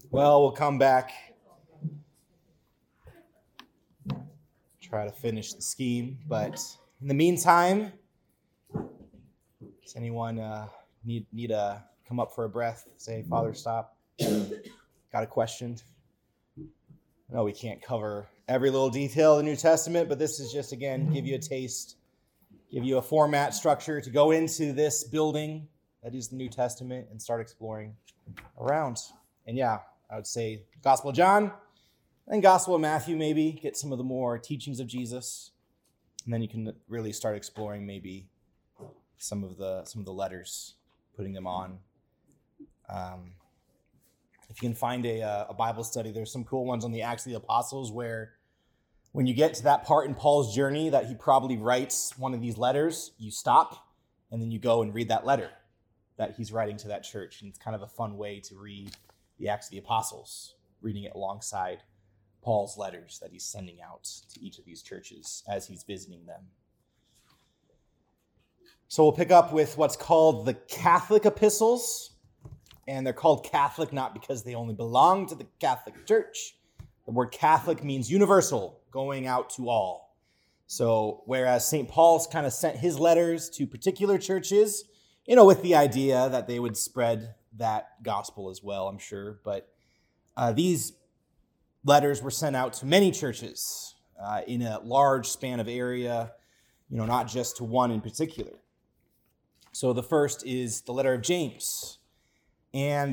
Well, we'll come back, try to finish the scheme. But in the meantime, does anyone need to come up for a breath? Say, Father, stop. Got a question? I know we can't cover every little detail of the New Testament, but this is just, again, give you a taste, give you a format structure to go into this building that is the New Testament and start exploring around. And yeah, I would say Gospel of John and Gospel of Matthew, maybe get some of the more teachings of Jesus, and then you can really start exploring maybe some of the letters, putting them on. If you can find a Bible study, there's some cool ones on the Acts of the Apostles where when you get to that part in Paul's journey that he probably writes one of these letters, you stop and then you go and read that letter that he's writing to that church. And it's kind of a fun way to read the Acts of the Apostles, reading it alongside Paul's letters that he's sending out to each of these churches as he's visiting them. So we'll pick up with what's called the Catholic epistles. And they're called Catholic not because they only belong to the Catholic Church. The word Catholic means universal, going out to all. So whereas St. Paul's kind of sent his letters to particular churches, with the idea that they would spread that gospel as well, I'm sure. But these letters were sent out to many churches in a large span of area, not just to one in particular. So the first is the letter of James. And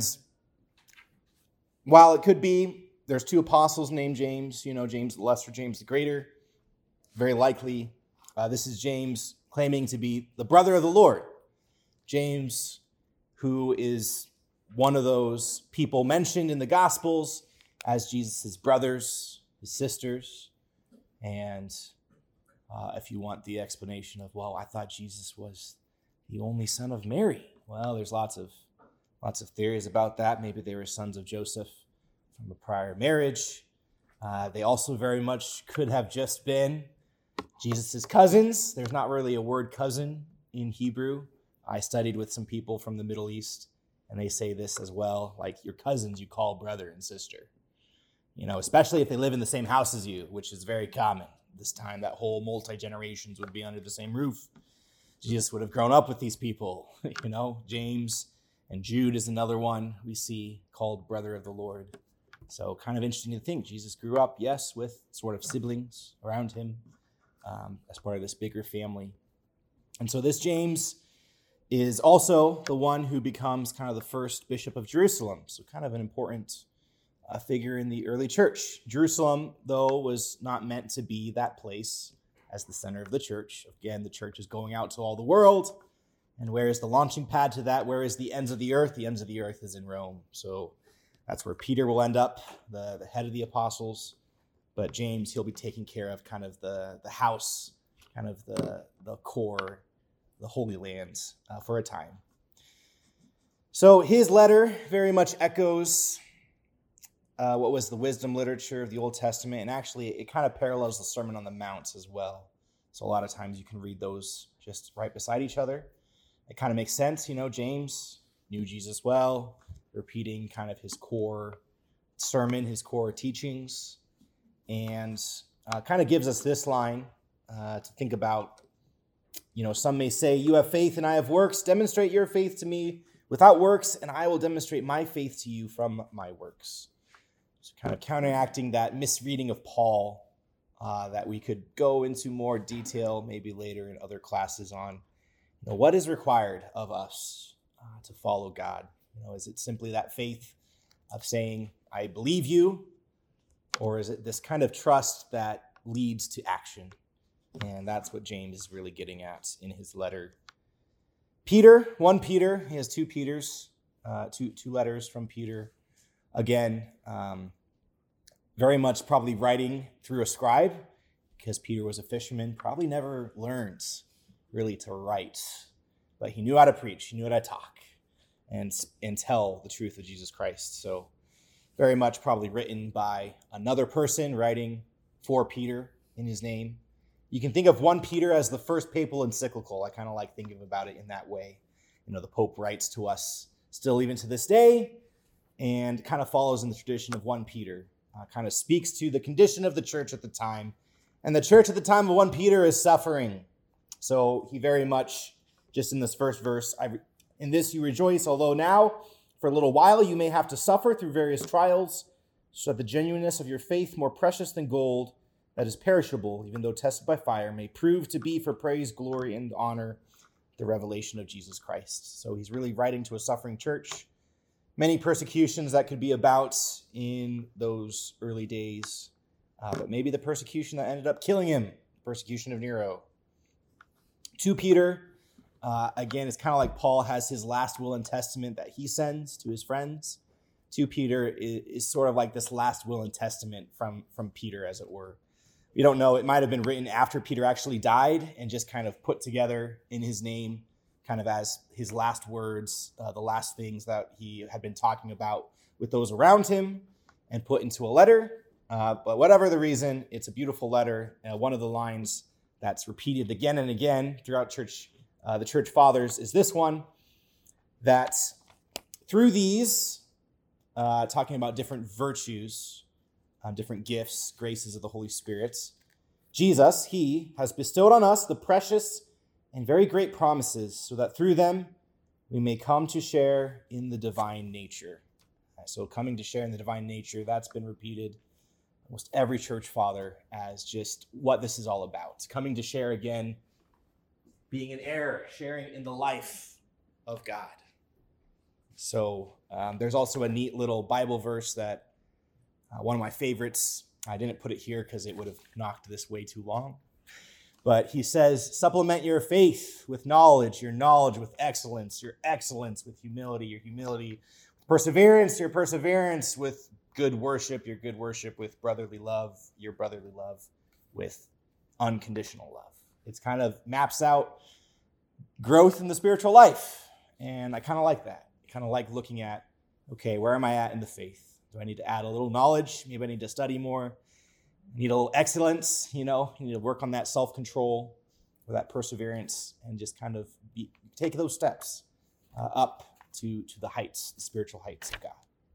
while it could be, there's two apostles named James, James the Lesser, James the Greater. Very likely, this is James claiming to be the brother of the Lord. James, who is one of those people mentioned in the Gospels as Jesus' brothers, his sisters. And if you want the explanation of, I thought Jesus was the only son of Mary. Well, there's lots of theories about that. Maybe they were sons of Joseph from a prior marriage. They also very much could have just been Jesus' cousins. There's not really a word cousin in Hebrew. I studied with some people from the Middle East, and they say this as well, like your cousins you call brother and sister. Especially if they live in the same house as you, which is very common. This time that whole multi-generations would be under the same roof. Jesus would have grown up with these people, James and Jude is another one we see called brother of the Lord. So kind of interesting to think. Jesus grew up, yes, with sort of siblings around him as part of this bigger family. And so this James is also the one who becomes kind of the first bishop of Jerusalem. So kind of an important figure in the early church. Jerusalem, though, was not meant to be that place as the center of the church. Again, the church is going out to all the world. And where is the launching pad to that? Where is the ends of the earth? The ends of the earth is in Rome. So that's where Peter will end up, the head of the apostles. But James, he'll be taking care of kind of the house, kind of the core, the Holy Land for a time. So his letter very much echoes what was the wisdom literature of the Old Testament. And actually, it kind of parallels the Sermon on the Mount as well. So a lot of times you can read those just right beside each other. It kind of makes sense, James knew Jesus well, repeating kind of his core sermon, his core teachings, and kind of gives us this line to think about. Some may say, you have faith and I have works. Demonstrate your faith to me without works, and I will demonstrate my faith to you from my works. So kind of counteracting that misreading of Paul that we could go into more detail maybe later in other classes on. What is required of us to follow God? Is it simply that faith of saying, I believe you? Or is it this kind of trust that leads to action? And that's what James is really getting at in his letter. Peter, 1 Peter, he has 2 Peters, two letters from Peter. Again, very much probably writing through a scribe, because Peter was a fisherman, probably never learned really to write, but he knew how to preach, he knew how to talk, and tell the truth of Jesus Christ. So very much probably written by another person writing for Peter in his name. You can think of 1 Peter as the first papal encyclical. I kind of like thinking about it in that way. The Pope writes to us still even to this day, and kind of follows in the tradition of 1 Peter, kind of speaks to the condition of the church at the time. And the church at the time of 1 Peter is suffering. So he very much, just in this first verse, in this you rejoice, although now, for a little while, you may have to suffer through various trials, so that the genuineness of your faith, more precious than gold, that is perishable, even though tested by fire, may prove to be for praise, glory, and honor, the revelation of Jesus Christ. So he's really writing to a suffering church. Many persecutions that could be about in those early days, but maybe the persecution that ended up killing him, persecution of Nero. 2 Peter, again, it's kind of like Paul has his last will and testament that he sends to his friends. 2 Peter is sort of like this last will and testament from Peter, as it were. We don't know, it might have been written after Peter actually died and just kind of put together in his name, kind of as his last words, the last things that he had been talking about with those around him, and put into a letter. But whatever the reason, it's a beautiful letter. One of the lines that's repeated again and again throughout the church fathers is this one, that through these, talking about different virtues, different gifts, graces of the Holy Spirit, Jesus, he has bestowed on us the precious and very great promises, so that through them we may come to share in the divine nature. So coming to share in the divine nature, that's been repeated almost every church father as just what this is all about. Coming to share again, being an heir, sharing in the life of God. So there's also a neat little Bible verse that one of my favorites, I didn't put it here because it would have knocked this way too long. But he says, supplement your faith with knowledge, your knowledge with excellence, your excellence with humility, your humility with perseverance, your perseverance with good worship, your good worship with brotherly love, your brotherly love with unconditional love. It's kind of maps out growth in the spiritual life. And I kind of like that. I kind of like looking at, okay, where am I at in the faith? Do I need to add a little knowledge? Maybe I need to study more. I need a little excellence, you need to work on that self-control or that perseverance and just kind of take those steps up to the heights, the spiritual heights of God.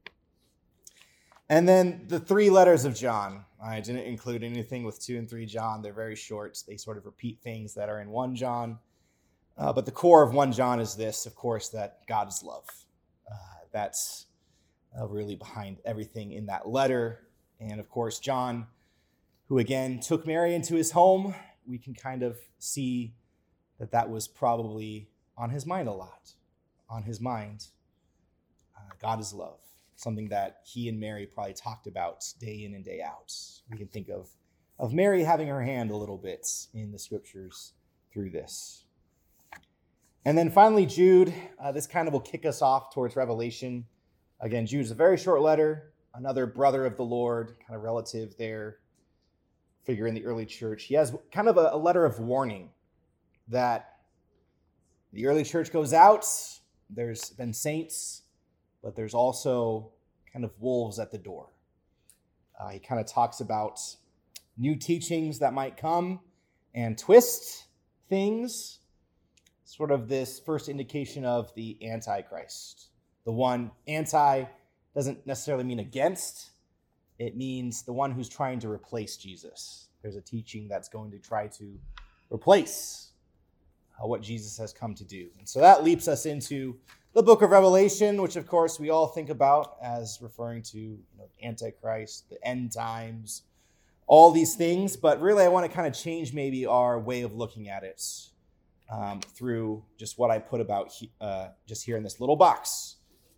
And then the 3 letters of John. I didn't include anything with 2 and 3 John. They're very short. They sort of repeat things that are in 1 John. But the core of 1 John is this, of course, that God is love. That's really behind everything in that letter. And of course, John, who again took Mary into his home, we can kind of see that was probably on his mind a lot. On his mind, God is love. Something that he and Mary probably talked about day in and day out. We can think of Mary having her hand a little bit in the scriptures through this. And then finally, Jude, this kind of will kick us off towards Revelation. Again, Jude is a very short letter, another brother of the Lord, kind of relative there, figure in the early church. He has kind of a letter of warning that the early church goes out, there's been saints, but there's also kind of wolves at the door. He kind of talks about new teachings that might come and twist things, sort of this first indication of the Antichrist. The one, anti doesn't necessarily mean against. It means the one who's trying to replace Jesus. There's a teaching that's going to try to replace what Jesus has come to do. And so that leaps us into the book of Revelation, which of course we all think about as referring to Antichrist, the end times, all these things. But really I want to kind of change maybe our way of looking at it through just what I put about just here in this little box.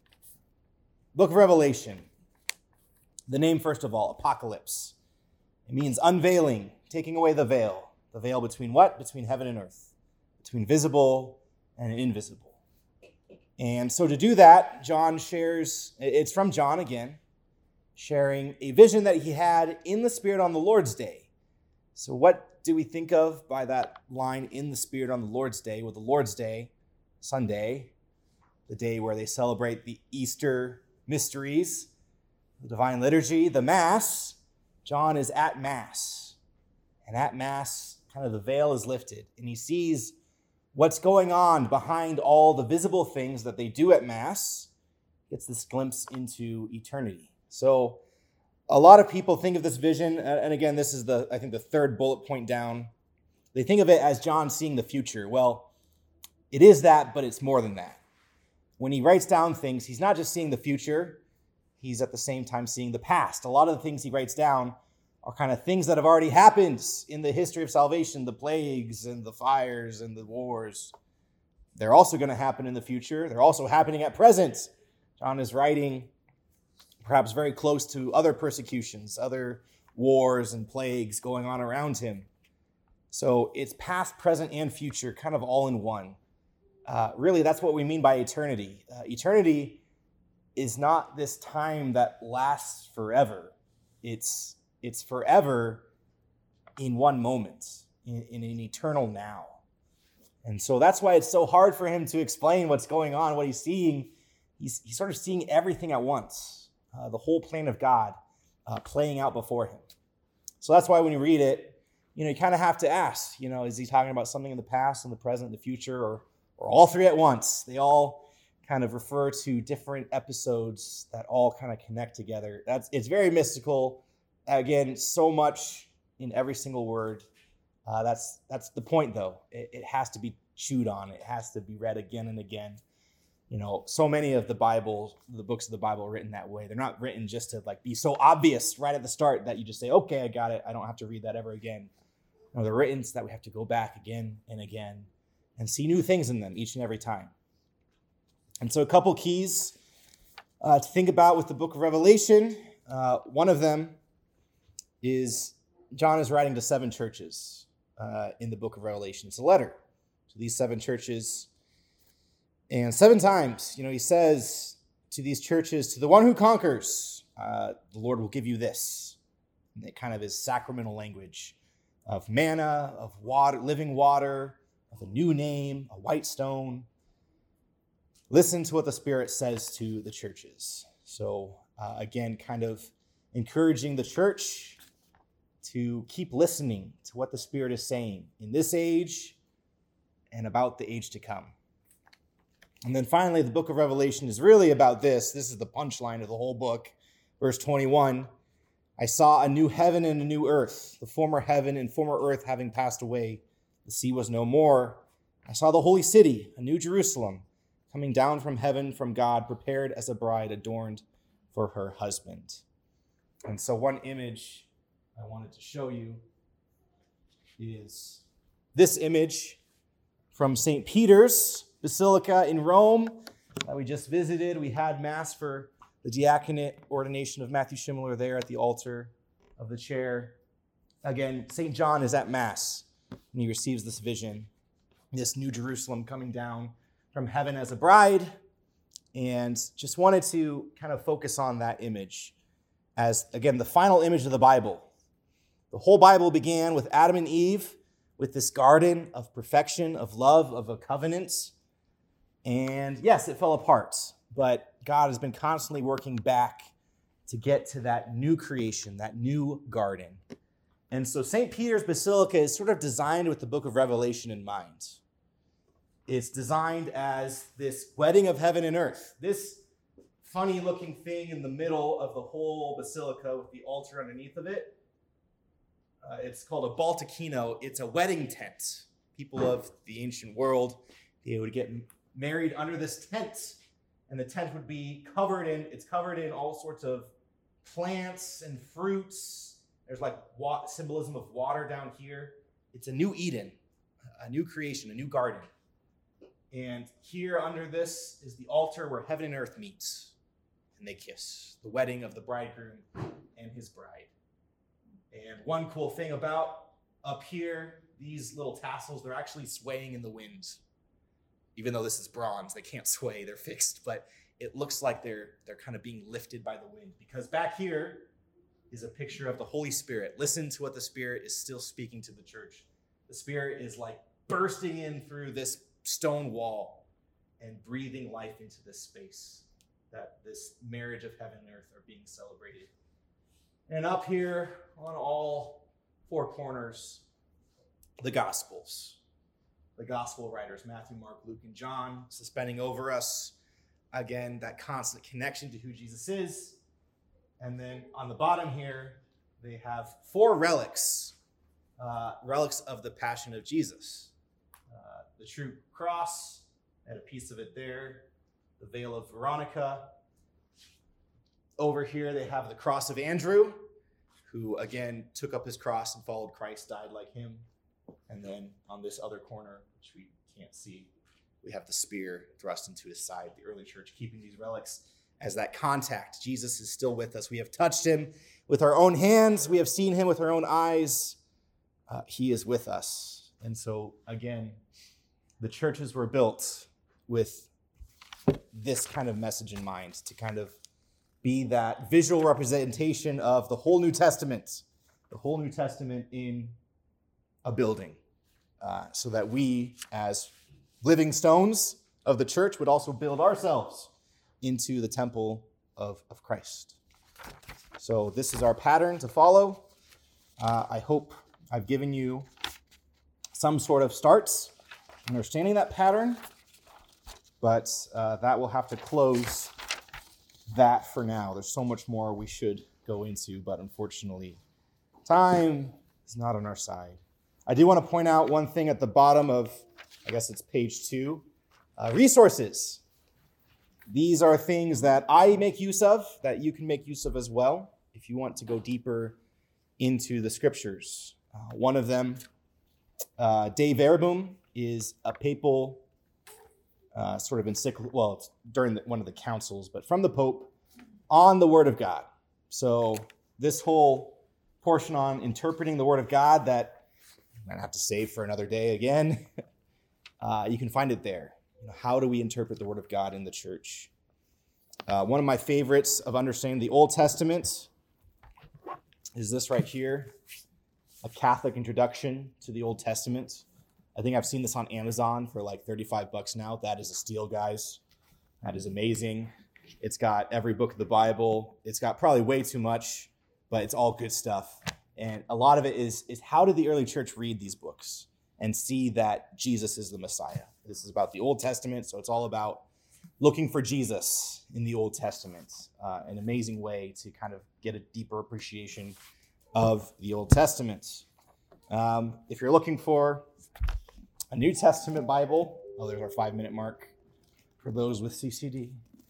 Book of Revelation. The name, first of all, Apocalypse. It means unveiling, taking away the veil. The veil between what? Between heaven and earth. Between visible and invisible. And so to do that, John shares, it's from John again, sharing a vision that he had in the Spirit on the Lord's Day. So what do we think of by that line, in the Spirit on the Lord's Day? Well, the Lord's Day, Sunday, the day where they celebrate the Easter mysteries, the divine liturgy, the Mass. John is at Mass. And at Mass, kind of the veil is lifted. And he sees what's going on behind all the visible things that they do at Mass. gets this glimpse into eternity. So a lot of people think of this vision, and again, this is I think the third bullet point down. They think of it as John seeing the future. Well, it is that, but it's more than that. When he writes down things, he's not just seeing the future, he's at the same time seeing the past. A lot of the things he writes down are kind of things that have already happened in the history of salvation, the plagues and the fires and the wars. They're also going to happen in the future. They're also happening at present. John is writing perhaps very close to other persecutions, other wars and plagues going on around him. So it's past, present, and future, kind of all in one. Really, that's what we mean by eternity. Eternity is not this time that lasts forever. It's forever in one moment, in an eternal now. And so that's why it's so hard for him to explain what's going on, what he's seeing. He's sort of seeing everything at once, the whole plan of God playing out before him. So that's why when you read it, you kind of have to ask, is he talking about something in the past, in the present, in the future, or all three at once? They all kind of refer to different episodes that all kind of connect together. It's very mystical. Again, so much in every single word. That's the point, though. It has to be chewed on. It has to be read again and again. So many of the books of the Bible are written that way. They're not written just to be so obvious right at the start that you just say, okay, I got it. I don't have to read that ever again. No, they're written so that we have to go back again and again and see new things in them each and every time. And so a couple keys to think about with the book of Revelation. One of them is John is writing to 7 churches in the book of Revelation. It's a letter to these 7 churches. And 7 times, he says to these churches, to the one who conquers, the Lord will give you this. And it kind of is sacramental language of manna, of water, living water, of a new name, a white stone. Listen to what the Spirit says to the churches. So again, kind of encouraging the church to keep listening to what the Spirit is saying in this age and about the age to come. And then finally, the book of Revelation is really about this. This is the punchline of the whole book. Verse 21, I saw a new heaven and a new earth, the former heaven and former earth having passed away. The sea was no more. I saw the holy city, a new Jerusalem, coming down from heaven from God, prepared as a bride adorned for her husband. And so one image I wanted to show you is this image from St. Peter's Basilica in Rome that we just visited. We had Mass for the diaconate ordination of Matthew Schimler there at the altar of the chair. Again, St. John is at Mass and he receives this vision, this new Jerusalem coming down from heaven as a bride, and just wanted to kind of focus on that image as, again, the final image of the Bible. The whole Bible began with Adam and Eve, with this garden of perfection, of love, of a covenant. And yes, it fell apart, but God has been constantly working back to get to that new creation, that new garden. And so St. Peter's Basilica is sort of designed with the book of Revelation in mind. It's designed as this wedding of heaven and earth. This funny-looking thing in the middle of the whole basilica with the altar underneath of it, it's called a baldacchino. It's a wedding tent. People of the ancient world, they would get married under this tent, and the tent would be covered in all sorts of plants and fruits. There's symbolism of water down here. It's a new Eden, a new creation, a new garden. And here under this is the altar where heaven and earth meets, and they kiss, the wedding of the bridegroom and his bride. And one cool thing about up here, these little tassels, they're actually swaying in the wind. Even though this is bronze, they can't sway, they're fixed, but it looks like they're kind of being lifted by the wind, because back here is a picture of the Holy Spirit. Listen to what the Spirit is still speaking to the church. The Spirit is bursting in through this stone wall and breathing life into this space, that this marriage of heaven and earth are being celebrated. And up here on all 4 corners, the Gospels. The Gospel writers, Matthew, Mark, Luke, and John, suspending over us. again, that constant connection to who Jesus is. And then on the bottom here, they have 4 relics, relics of the Passion of Jesus. The true cross, and a piece of it there, the veil of Veronica. Over here, they have the cross of Andrew, who again took up his cross and followed Christ, died like him. And then on this other corner, which we can't see, we have the spear thrust into his side. The early church keeping these relics as that contact. Jesus is still with us. We have touched him with our own hands. We have seen him with our own eyes. He is with us. And so, again, the churches were built with this kind of message in mind, to kind of be that visual representation of the whole New Testament in a building, so that we, as living stones of the church, would also build ourselves into the temple of Christ. So this is our pattern to follow. I hope I've given you some sort of starts understanding that pattern, but that will have to close that for now. There's so much more we should go into, but unfortunately, time is not on our side. I do want to point out one thing at the bottom of, I guess it's page 2, resources. These are things that I make use of, that you can make use of as well, if you want to go deeper into the scriptures. One of them, De Verbum, is a papal sort of encyclical, well, it's during one of the councils, but from the Pope on the Word of God. So this whole portion on interpreting the Word of God that I'm going to have to save for another day again, you can find it there. How do we interpret the Word of God in the church? One of my favorites of understanding the Old Testament is this right here, A Catholic Introduction to the Old Testament. I think I've seen this on Amazon for like $35 now. That is a steal, guys. That is amazing. It's got every book of the Bible. It's got probably way too much, but it's all good stuff. And a lot of it is how did the early church read these books and see that Jesus is the Messiah? This is about the Old Testament, so it's all about looking for Jesus in the Old Testament. An amazing way to kind of get a deeper appreciation of the Old Testament. If you're looking for a New Testament Bible, there's our 5-minute mark for those with CCD.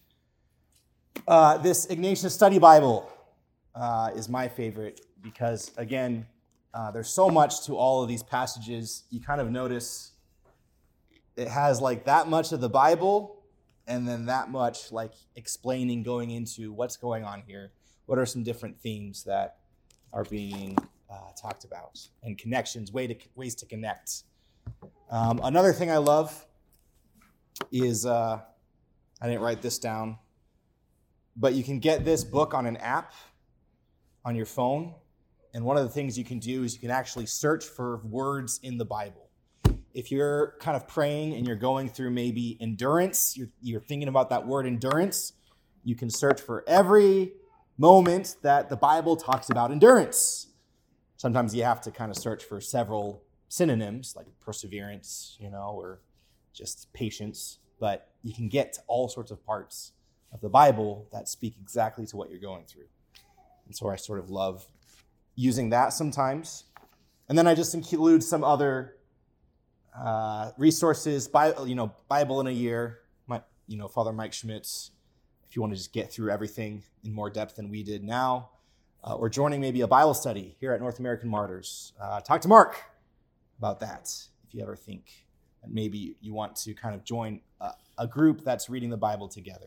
This Ignatius Study Bible is my favorite because, again, there's so much to all of these passages. You kind of notice it has like that much of the Bible and then that much like explaining, going into what's going on here. What are some different themes that are being talked about, and connections, ways to connect. Another thing I love is, I didn't write this down, but you can get this book on an app on your phone. And one of the things you can do is you can actually search for words in the Bible. If you're kind of praying and you're going through maybe endurance, you're thinking about that word endurance, you can search for every moment that the Bible talks about endurance. Sometimes you have to kind of search for several synonyms like perseverance, or just patience, but you can get to all sorts of parts of the Bible that speak exactly to what you're going through. And so I sort of love using that sometimes. And then I just include some other resources, Bible in a Year, Father Mike Schmitz, if you want to just get through everything in more depth than we did now, or joining maybe a Bible study here at North American Martyrs. Talk to Mark about that if you ever think that maybe you want to kind of join a group that's reading the Bible together.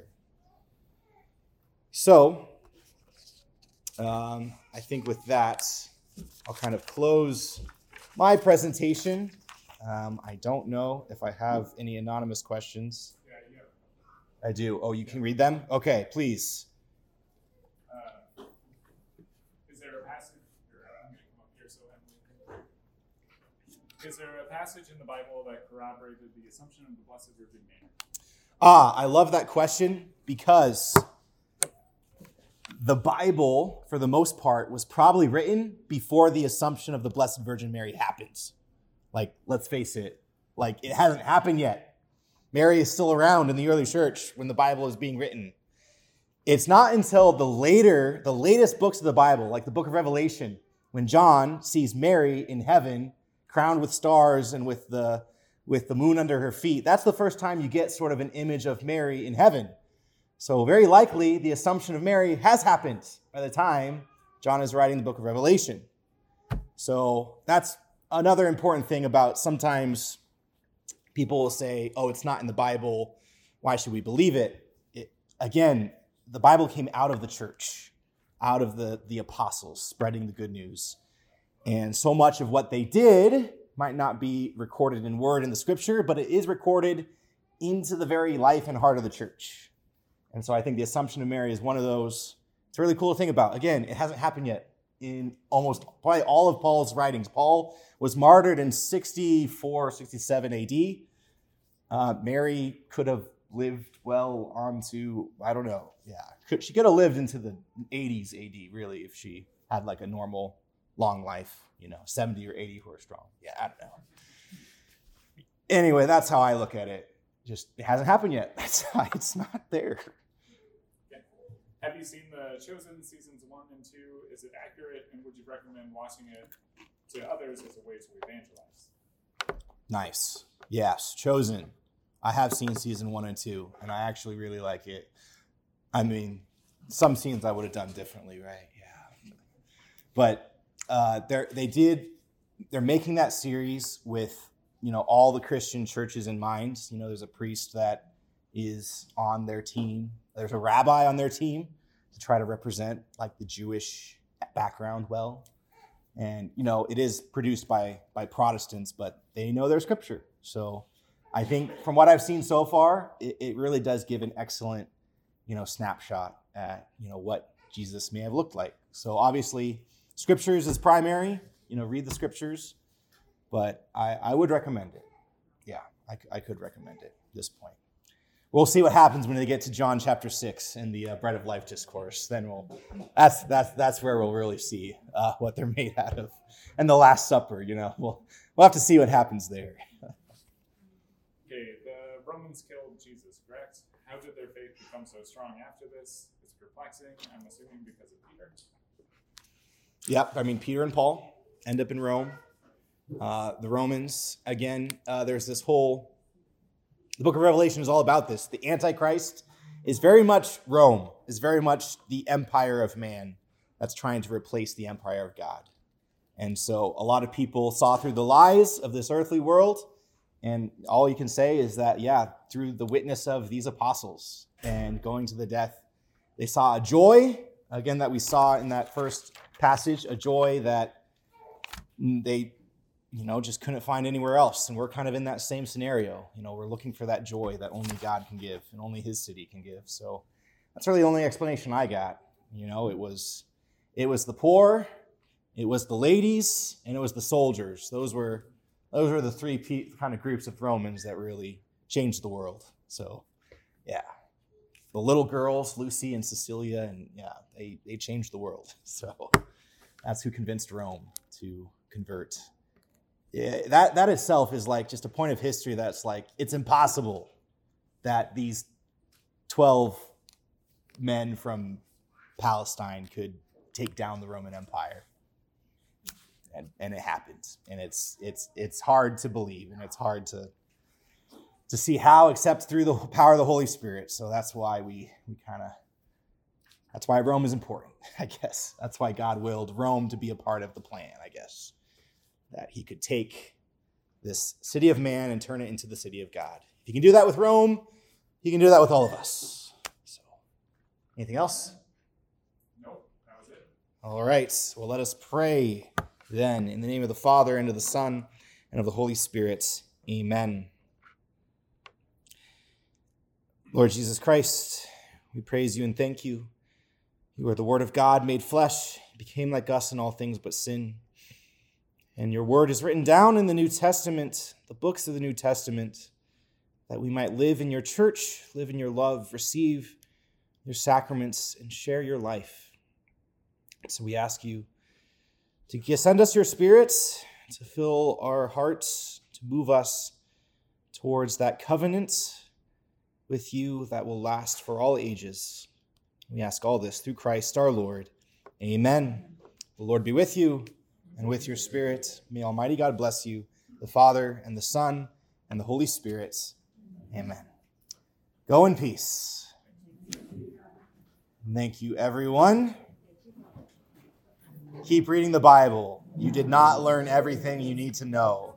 So, I think with that, I'll kind of close my presentation. I don't know if I have any anonymous questions. Yeah, you have. I do. Oh, you can read them? Okay, please. Is there a passage? I'm going to come up here so Emily can. Is there a passage in the Bible that corroborated the Assumption of the Blessed Virgin Mary? I love that question because the Bible, for the most part, was probably written before the Assumption of the Blessed Virgin Mary happens. Like, let's face it, like it hasn't happened yet. Mary is still around in the early church when the Bible is being written. It's not until the latest books of the Bible, like the book of Revelation, when John sees Mary in heaven, crowned with stars and with the moon under her feet. That's the first time you get sort of an image of Mary in heaven. So very likely the Assumption of Mary has happened by the time John is writing the book of Revelation. So that's another important thing about sometimes people will say, oh, it's not in the Bible. Why should we believe it? Again, the Bible came out of the church, out of the apostles spreading the good news. And so much of what they did might not be recorded in word in the scripture, but it is recorded into the very life and heart of the church. And so I think the Assumption of Mary is one of those. It's a really cool to think about. Again, it hasn't happened yet in almost probably all of Paul's writings. Paul was martyred in 64, 67 AD. Mary could have lived well onto, I don't know. Yeah, she could have lived into the 80s AD, really, if she had like a normal long life, 70 or 80 who are strong. Yeah, I don't know. Anyway, that's how I look at it. Just, it hasn't happened yet. That's why it's not there. Yeah. Have you seen The Chosen seasons 1 and 2? Is it accurate, and would you recommend watching it to others as a way to evangelize? Nice. Yes, Chosen. I have seen season 1 and 2, and I actually really like it. I mean, some scenes I would have done differently, right? Yeah. But they're making that series with, all the Christian churches in mind. There's a priest that is on their team. There's a rabbi on their team to try to represent like the Jewish background well. And, it is produced by Protestants, but they know their scripture. So I think from what I've seen so far, it really does give an excellent, snapshot at, what Jesus may have looked like. So obviously scriptures is primary, read the scriptures, but I would recommend it. Yeah, I could recommend it at this point. We'll see what happens when they get to John chapter 6 and the bread of life discourse. Then that's where we'll really see what they're made out of. And the Last Supper, we'll have to see what happens there. Okay, the Romans killed Jesus, correct? How did their faith become so strong after this? It's perplexing, I'm assuming because of Peter. Yep, Peter and Paul end up in Rome. The Romans, again, there's this whole... The book of Revelation is all about this. The Antichrist is very much Rome, is very much the empire of man that's trying to replace the empire of God. And so a lot of people saw through the lies of this earthly world, and all you can say is that, through the witness of these apostles and going to the death, they saw a joy, again, that we saw in that first passage, a joy that they just couldn't find anywhere else. And we're kind of in that same scenario. We're looking for that joy that only God can give and only his city can give. So that's really the only explanation I got. It was the poor, it was the ladies, and it was the soldiers. Those were the three kind of groups of Romans that really changed the world. So, yeah. The little girls, Lucy and Cecilia, and they changed the world. So that's who convinced Rome to convert. Yeah, that itself is like just a point of history that's like, it's impossible that these 12 men from Palestine could take down the Roman Empire. And it happened. And it's hard to believe, and it's hard to see how, except through the power of the Holy Spirit. So that's why that's why Rome is important, I guess. That's why God willed Rome to be a part of the plan, I guess. That he could take this city of man and turn it into the city of God. If he can do that with Rome, he can do that with all of us. So, anything else? Nope, that was it. All right. Well, let us pray then. In the name of the Father, and of the Son, and of the Holy Spirit. Amen. Lord Jesus Christ, we praise you and thank you. You are the Word of God made flesh. You became like us in all things but sin. And your word is written down in the New Testament, the books of the New Testament, that we might live in your church, live in your love, receive your sacraments, and share your life. So we ask you to send us your Spirit, to fill our hearts, to move us towards that covenant with you that will last for all ages. We ask all this through Christ our Lord. Amen. The Lord be with you and with your spirit. May Almighty God bless you, the Father and the Son and the Holy Spirit. Amen. Go in peace. Thank you, everyone. Keep reading the Bible. You did not learn everything you need to know.